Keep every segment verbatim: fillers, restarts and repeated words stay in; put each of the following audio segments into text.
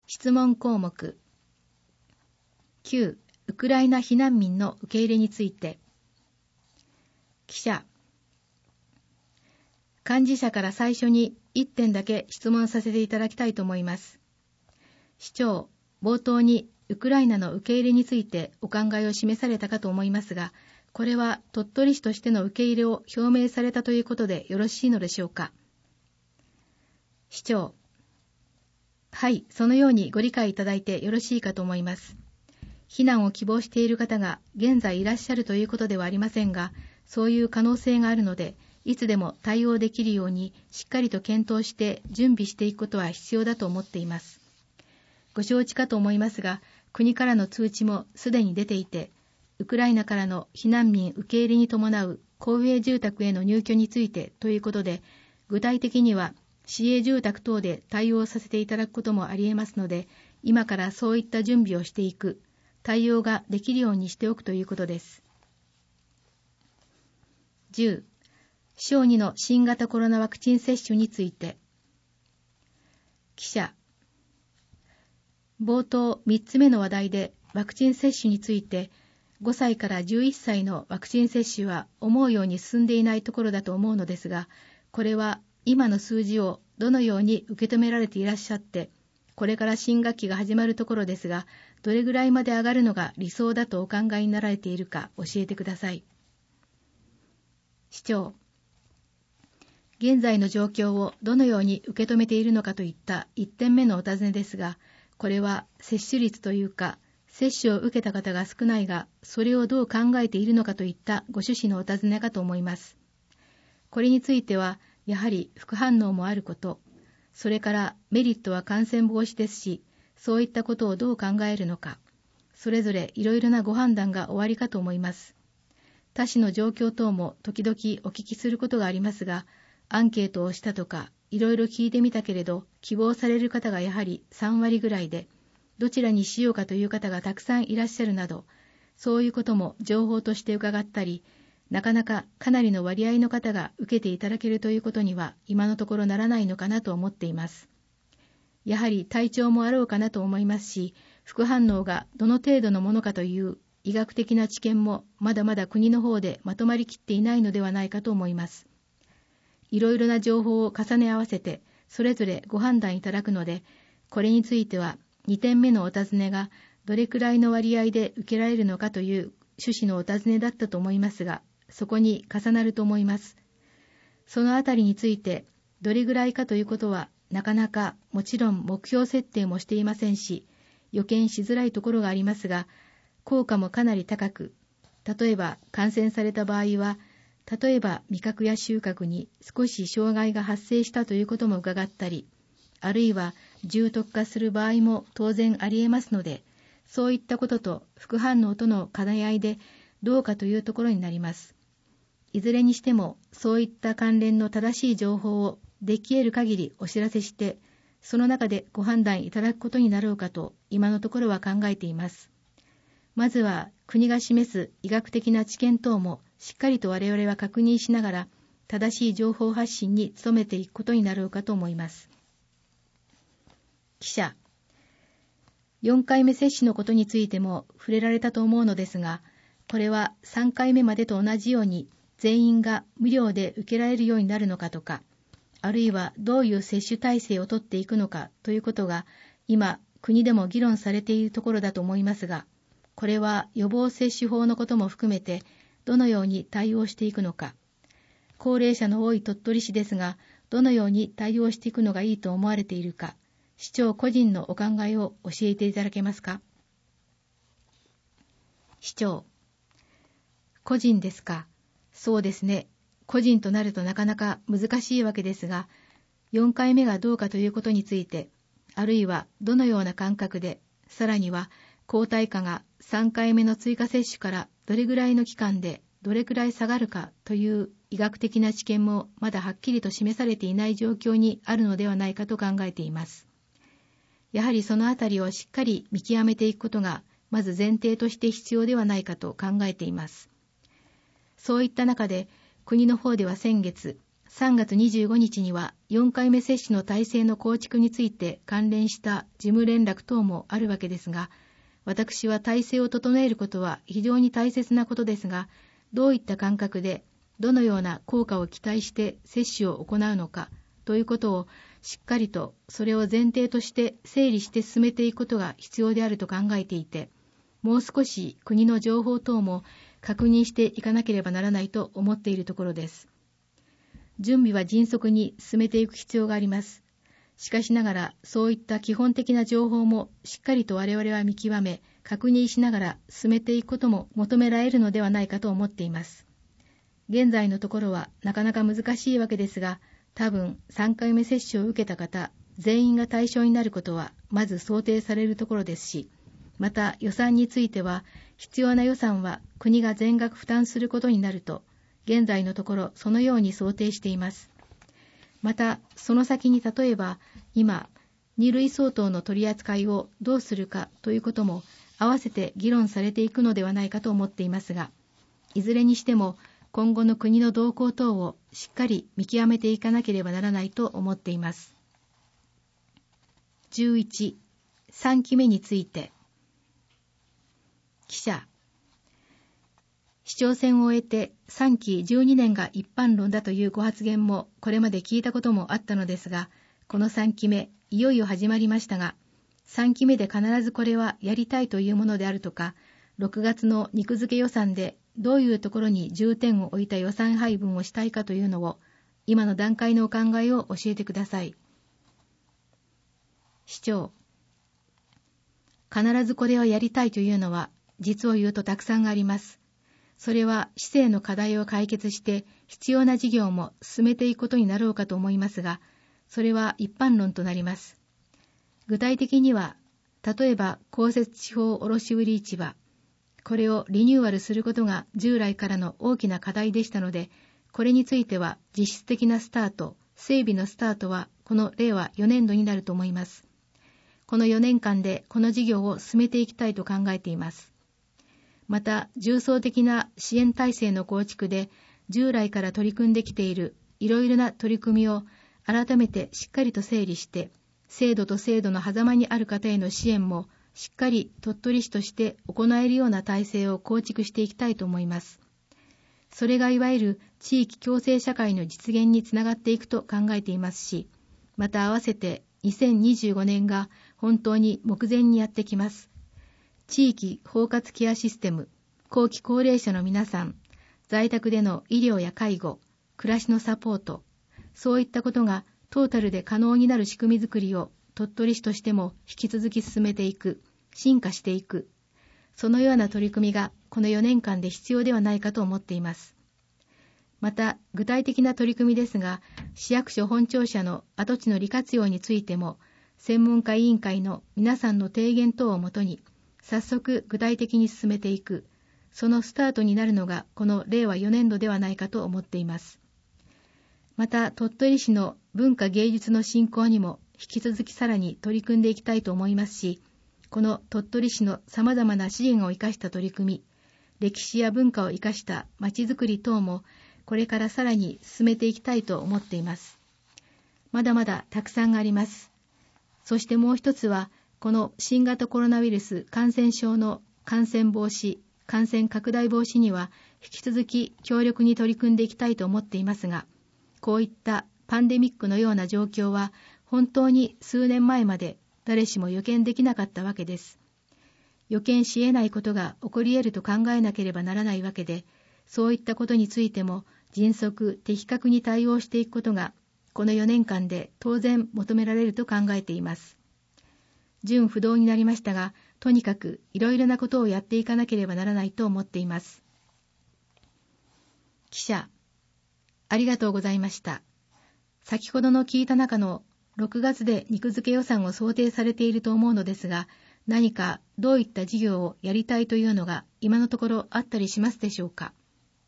質問項目きゅう、ウクライナ避難民の受け入れについて。記者、幹事社から最初にいってんだけ質問させていただきたいと思います。市長、冒頭にウクライナの受け入れについてお考えを示されたかと思いますが、これは鳥取市としての受け入れを表明されたということでよろしいのでしょうか。市長、はい、そのようにご理解いただいてよろしいかと思います。避難を希望している方が現在いらっしゃるということではありませんが、そういう可能性があるので、いつでも対応できるようにしっかりと検討して準備していくことは必要だと思っています。ご承知かと思いますが、国からの通知もすでに出ていて、ウクライナからの避難民受け入れに伴う公営住宅への入居についてということで、具体的には市営住宅等で対応させていただくこともあり得ますので、今からそういった準備をしていく、対応ができるようにしておくということです。じゅう、小児の新型コロナワクチン接種について。記者、冒頭みっつめの話題でワクチン接種について、ごさいからじゅういっさいのワクチン接種は思うように進んでいないところだと思うのですが、これは今の数字をどのように受け止められていらっしゃって、これから新学期が始まるところですが、どれぐらいまで上がるのが理想だとお考えになられているか教えてください。市長、現在の状況をどのように受け止めているのかといったいってんめのお尋ねですが、これは接種率というか、接種を受けた方が少ないが、それをどう考えているのかといったご趣旨のお尋ねかと思います。これについては、やはり副反応もあること、それからメリットは感染防止ですし、そういったことをどう考えるのか、それぞれいろいろなご判断がおありかと思います。他市の状況等も時々お聞きすることがありますが、アンケートをしたとか、いろいろ聞いてみたけれど、希望される方がやはりさんわりぐらいで、どちらにしようかという方がたくさんいらっしゃるなど、そういうことも情報として伺ったり、なかなかかなりの割合の方が受けていただけるということには今のところならないのかなと思っています。やはり体調もあろうかなと思いますし、副反応がどの程度のものかという医学的な知見もまだまだ国の方でまとまりきっていないのではないかと思います。いろいろな情報を重ね合わせてそれぞれご判断いただくので、これについてはにてんめのお尋ねがどれくらいの割合で受けられるのかという趣旨のお尋ねだったと思いますが、そこに重なると思います。そのあたりについてどれぐらいかということはなかなかもちろん目標設定もしていませんし、予見しづらいところがありますが、効果もかなり高く、例えば感染された場合は、例えば味覚や収穫に少し障害が発生したということも伺ったり、あるいは重篤化する場合も当然あり得ますので、そういったことと副反応との兼ね合いでどうかというところになります。いずれにしてもそういった関連の正しい情報をでき得る限りお知らせして、その中でご判断いただくことになろうかと今のところは考えています。まずは国が示す医学的な知見等もしっかりと我々は確認しながら正しい情報発信に努めていくことになろうかと思います。記者、よんかいめ接種のことについても触れられたと思うのですが、これはさんかいめまでと同じように全員が無料で受けられるようになるのかとか、あるいはどういう接種体制をとっていくのかということが今国でも議論されているところだと思いますが、これは予防接種法のことも含めてどのように対応していくのか、高齢者の多い鳥取市ですが、どのように対応していくのがいいと思われているか、市長個人のお考えを教えていただけますか。市長、個人ですか。そうですね。個人となるとなかなか難しいわけですが、よんかいめがどうかということについて、あるいはどのような感覚で、さらには抗体価がさんかいめの追加接種からどれぐらいの期間でどれくらい下がるかという医学的な知見もまだはっきりと示されていない状況にあるのではないかと考えています。やはりそのあたりをしっかり見極めていくことがまず前提として必要ではないかと考えています。そういった中で国の方では先月、 さんがつにじゅうごにちにはよんかいめ接種の体制の構築について関連した事務連絡等もあるわけですが、私は体制を整えることは非常に大切なことですが、どういった感覚でどのような効果を期待して接種を行うのかということをしっかりとそれを前提として整理して進めていくことが必要であると考えていて、もう少し国の情報等も確認していかなければならないと思っているところです。準備は迅速に進めていく必要があります。しかしながらそういった基本的な情報もしっかりと我々は見極め、確認しながら進めていくことも求められるのではないかと思っています。現在のところはなかなか難しいわけですが、多分さんかいめ接種を受けた方全員が対象になることはまず想定されるところですし、また予算については必要な予算は国が全額負担することになると、現在のところそのように想定しています。またその先に例えば今に類相当の取り扱いをどうするかということも合わせて議論されていくのではないかと思っていますが、いずれにしても今後の国の動向等をしっかり見極めていかなければならないと思っています。じゅういち、さんきめについて。記者、市長選を終えてさんきじゅうにねんが一般論だというご発言もこれまで聞いたこともあったのですが、このさんきめいよいよ始まりましたが、さんきめで必ずこれはやりたいというものであるとか、ろくがつの肉付け予算でどういうところに重点を置いた予算配分をしたいかというのを、今の段階のお考えを教えてください。市長、必ずこれをやりたいというのは、実を言うとたくさんあります。それは市政の課題を解決して必要な事業も進めていくことになろうかと思いますが、それは一般論となります。具体的には、例えば公設地方卸売市場、これをリニューアルすることが従来からの大きな課題でしたので、これについては実質的なスタート、整備のスタートはこの令和よねんどになると思います。このよねんかんでこの事業を進めていきたいと考えています。また、重層的な支援体制の構築で、従来から取り組んできているいろいろな取り組みを改めてしっかりと整理して、制度と制度の狭間にある方への支援もしっかり鳥取市として行えるような体制を構築していきたいと思います。それがいわゆる地域共生社会の実現につながっていくと考えていますし、また合わせてにせんにじゅうごねんが本当に目前にやってきます。地域包括ケアシステム、後期高齢者の皆さん、在宅での医療や介護、暮らしのサポート、そういったことがトータルで可能になる仕組みづくりを鳥取市としても引き続き進めていく、進化していく、そのような取り組みがこのよねんかんで必要ではないかと思っています。また、具体的な取り組みですが、市役所本庁舎の跡地の利活用についても、専門家委員会の皆さんの提言等をもとに、早速具体的に進めていく、そのスタートになるのがこの令和よねんどではないかと思っています。また、鳥取市の文化芸術の振興にも引き続きさらに取り組んでいきたいと思いますし、この鳥取市の様々な資源を生かした取り組み、歴史や文化を生かしたまちづくり等もこれからさらに進めていきたいと思っています。まだまだたくさんあります。そしてもう一つは、この新型コロナウイルス感染症の感染防止、感染拡大防止には引き続き強力に取り組んでいきたいと思っていますが、こういったパンデミックのような状況は本当に数年前まで誰しも予見できなかったわけです。予見し得ないことが起こり得ると考えなければならないわけで、そういったことについても迅速、的確に対応していくことがこのよねんかんで当然求められると考えています。順不動になりましたが、とにかくいろいろなことをやっていかなければならないと思っています。記者、ありがとうございました。先ほどの聞いた中のろくがつで肉付け予算を想定されていると思うのですが、何かどういった事業をやりたいというのが今のところあったりしますでしょうか。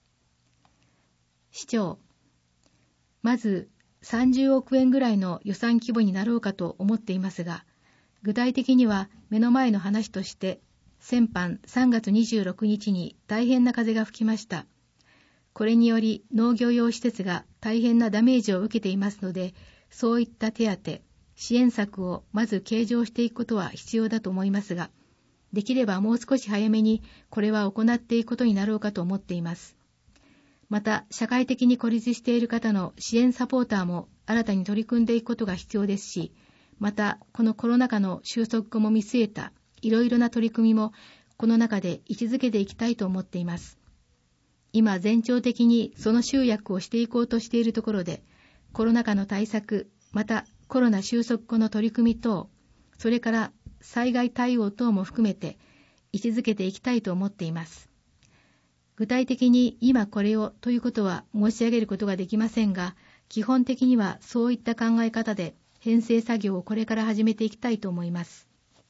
市長、まずさんじゅうおくえんぐらいの予算規模になろうかと思っていますが、具体的には目の前の話として、先般さんがつにじゅうろくにちに大変な風が吹きました。 これにより農業用施設が大変なダメージを受けていますので、そういった手当、支援策をまず計上していくことは必要だと思いますが、できればもう少し早めにこれは行っていくことになろうかと思っています。また、社会的に孤立している方の支援サポーターも新たに取り組んでいくことが必要ですし、また、このコロナ禍の収束後も見据えたいろいろな取り組みもこの中で位置づけていきたいと思っています。今、全庁的にその集約をしていこうとしているところで、コロナ禍の対策、またコロナ収束後の取り組み等、それから災害対応等も含めて位置づけていきたいと思っています。具体的に今これをということは申し上げることができませんが、基本的にはそういった考え方で編成作業をこれから始めていきたいと思います。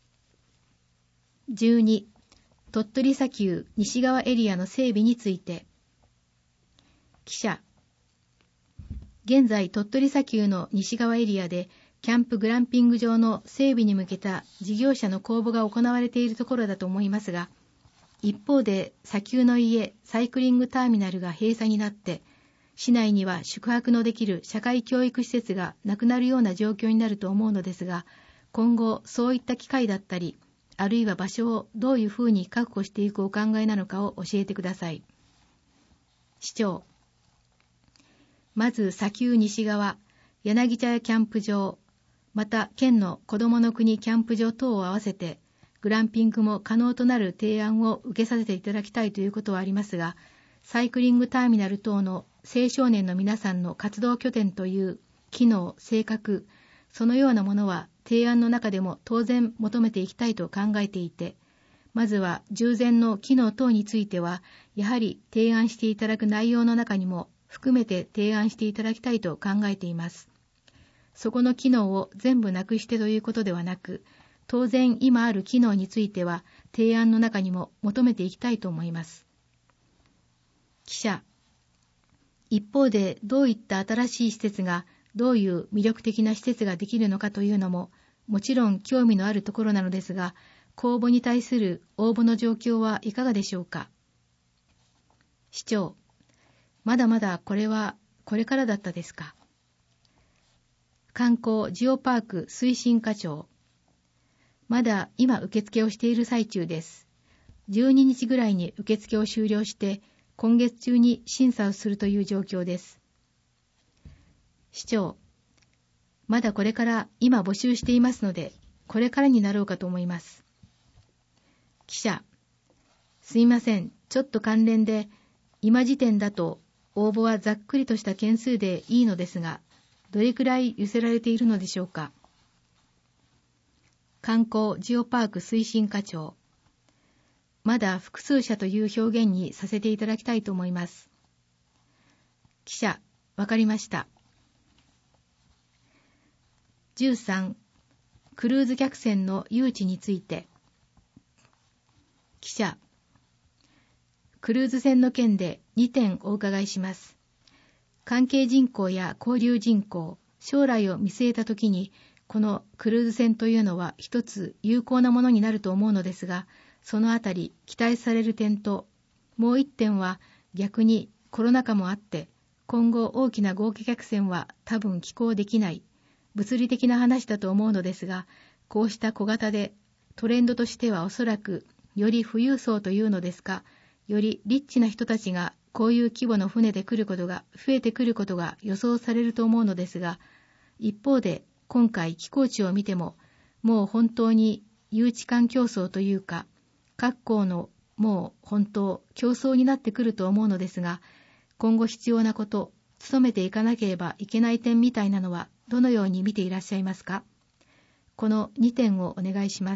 じゅうに、鳥取砂丘西側エリアの整備について。記者、現在鳥取砂丘の西側エリアでキャンプグランピング場の整備に向けた事業者の公募が行われているところだと思いますが、一方で砂丘の家サイクリングターミナルが閉鎖になって、市内には宿泊のできる社会教育施設がなくなるような状況になると思うのですが、今後そういった機会だったり、あるいは場所をどういうふうに確保していくお考えなのかを教えてください。市長、まず砂丘西側、柳茶屋キャンプ場、また県の子どもの国キャンプ場等を合わせて、グランピングも可能となる提案を受けさせていただきたいということはありますが、サイクリングターミナル等の青少年の皆さんの活動拠点という機能、性格、そのようなものは提案の中でも当然求めていきたいと考えていて、まずは従前の機能等については、やはり提案していただく内容の中にも含めて提案していただきたいと考えています。そこの機能を全部なくしてということではなく、当然今ある機能については提案の中にも求めていきたいと思います。記者、一方でどういった新しい施設が、どういう魅力的な施設ができるのかというのも、もちろん興味のあるところなのですが、公募に対する応募の状況はいかがでしょうか。市長、まだまだこれはこれからだったですか。観光ジオパーク推進課長、まだ今受付をしている最中です。じゅうににちぐらいに受付を終了して、今月中に審査をするという状況です。市長、まだこれから今募集していますので、これからになろうかと思います。記者、すいません、ちょっと関連で、今時点だと応募はざっくりとした件数でいいのですが、どれくらい寄せられているのでしょうか。観光ジオパーク推進課長、まだ複数社という表現にさせていただきたいと思います。記者、わかりました。じゅうさん、クルーズ客船の誘致について。記者、クルーズ船の件でにてんお伺いします。関係人口や交流人口、将来を見据えたときに、このクルーズ船というのは一つ有効なものになると思うのですが、そのあたり期待される点と、もう一点は逆にコロナ禍もあって、今後大きな豪華客船は多分寄港できない、物理的な話だと思うのですが、こうした小型でトレンドとしてはおそらくより富裕層というのですか、よりリッチな人たちがこういう規模の船で来ることが増えてくることが予想されると思うのですが、一方で今回寄港地を見ても、もう本当に誘致間競争というか、各校のもう本当競争になってくると思うのですが、今後必要なこと、努めていかなければいけない点みたいなのはどのように見ていらっしゃいますか。このにてんをお願いします。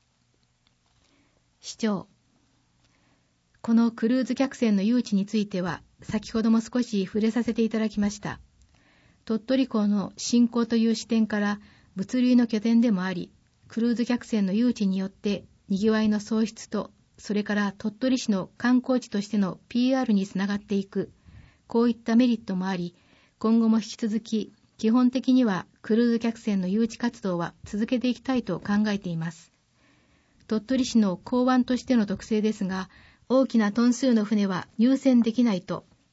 市長、このクルーズ客船の誘致については、先ほども少し触れさせていただきました。鳥取港の振興という視点から物流の拠点でもあり、クルーズ客船の誘致によって賑わいの創出と、それから鳥取市の観光地としての ピーアール につながっていく、こういったメリットもあり、今後も引き続き基本的にはクルーズ客船の誘致活動は続けていきたいと考えています。鳥取市の港湾としての特性ですが、大きなトン数の船は入船できないと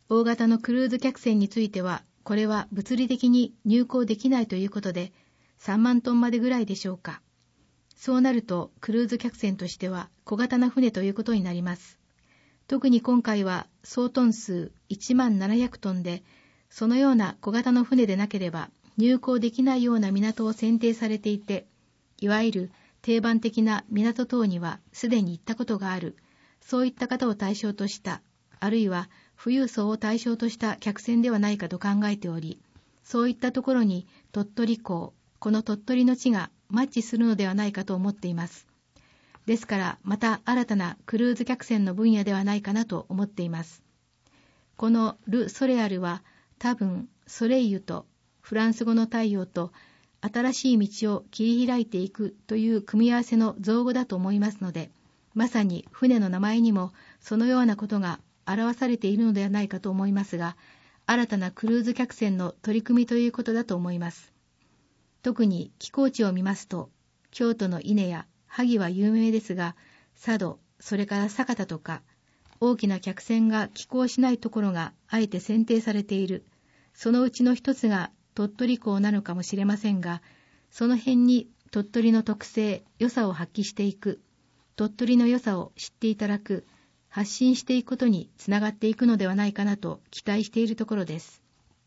大型のクルーズ客船については、これは物理的に入港できないということで、さんまんトンまでぐらいでしょうか。そうなると、クルーズ客船としては小型な船ということになります。特に今回は総トン数いちまんななひゃくトンで、そのような小型の船でなければ入港できないような港を選定されていて、いわゆる定番的な港等にはすでに行ったことがある、そういった方を対象とした、あるいは富裕層を対象とした客船ではないかと考えており、そういったところに鳥取港、この鳥取の地がマッチするのではないかと思っています。ですからまた新たなクルーズ客船の分野ではないかなと思っています。このル・ソレアルは多分ソレイユとフランス語の太陽と新しい道を切り開いていくという組み合わせの造語だと思いますので、まさに船の名前にもそのようなことが表されているのではないかと思いますが、新たなクルーズ客船の取り組みということだと思います。特に寄港地を見ますと、京都の伊根や萩は有名ですが、佐渡、それから酒田とか、大きな客船が寄港しないところがあえて選定されている。そのうちの一つが鳥取港なのかもしれませんが、その辺に鳥取の特性、良さを発揮していく、鳥取の良さを知っていただく、発信していくことにつながっていくのではないかなと期待しているところです。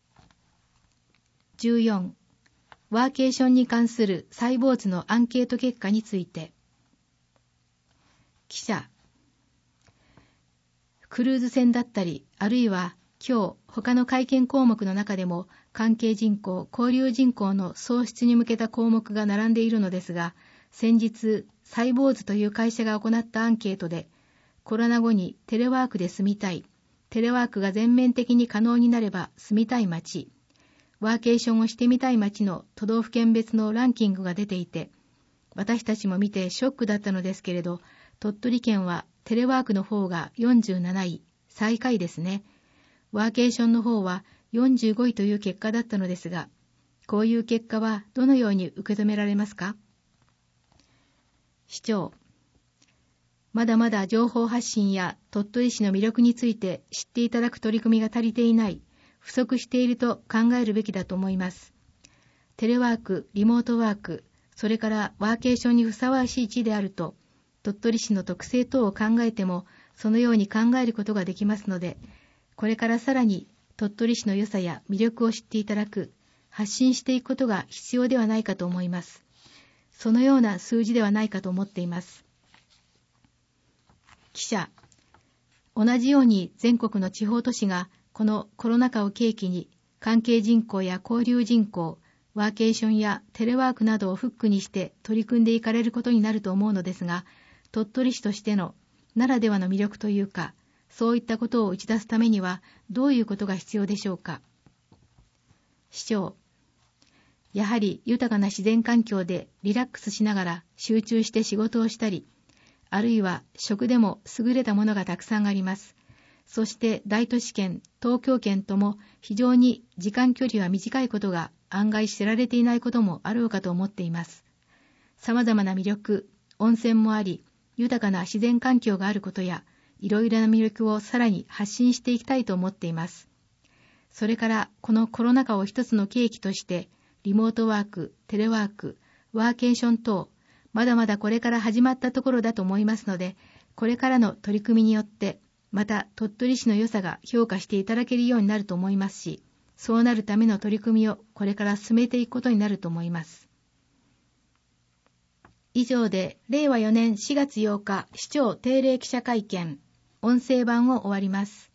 じゅうよん、ワーケーションに関するサイボーズのアンケート結果について。記者、クルーズ船だったり、あるいは今日他の会見項目の中でも関係人口、交流人口の創出に向けた項目が並んでいるのですが、先日サイボーズという会社が行ったアンケートで、コロナ後にテレワークで住みたい、テレワークが全面的に可能になれば住みたい街、ワーケーションをしてみたい街の都道府県別のランキングが出ていて、私たちも見てショックだったのですけれど、鳥取県はテレワークの方がよんじゅうなない、最下位ですね。ワーケーションの方はよんじゅうごいという結果だったのですが、こういう結果はどのように受け止められますか？市長、まだまだ情報発信や鳥取市の魅力について知っていただく取り組みが足りていない、不足していると考えるべきだと思います。テレワーク、リモートワーク、それからワーケーションにふさわしい地であると、鳥取市の特性等を考えてもそのように考えることができますので、これからさらに鳥取市の良さや魅力を知っていただく、発信していくことが必要ではないかと思います。そのような数字ではないかと思っています。記者、同じように全国の地方都市がこのコロナ禍を契機に関係人口や交流人口、ワーケーションやテレワークなどをフックにして取り組んでいかれることになると思うのですが、鳥取市としてのならではの魅力というか、そういったことを打ち出すためにはどういうことが必要でしょうか。市長、やはり豊かな自然環境でリラックスしながら集中して仕事をしたり、あるいは食でも優れたものがたくさんあります。そして大都市圏、東京圏とも非常に時間距離は短いことが案外知られていないこともあろうかと思っています。様々な魅力、温泉もあり、豊かな自然環境があることや、いろいろな魅力をさらに発信していきたいと思っています。それからこのコロナ禍を一つの契機として、リモートワーク、テレワーク、ワーケーション等、まだまだこれから始まったところだと思いますので、これからの取り組みによって、また鳥取市の良さが評価していただけるようになると思いますし、そうなるための取り組みをこれから進めていくことになると思います。以上で、れいわよねんしがつようか市長定例記者会見、音声版を終わります。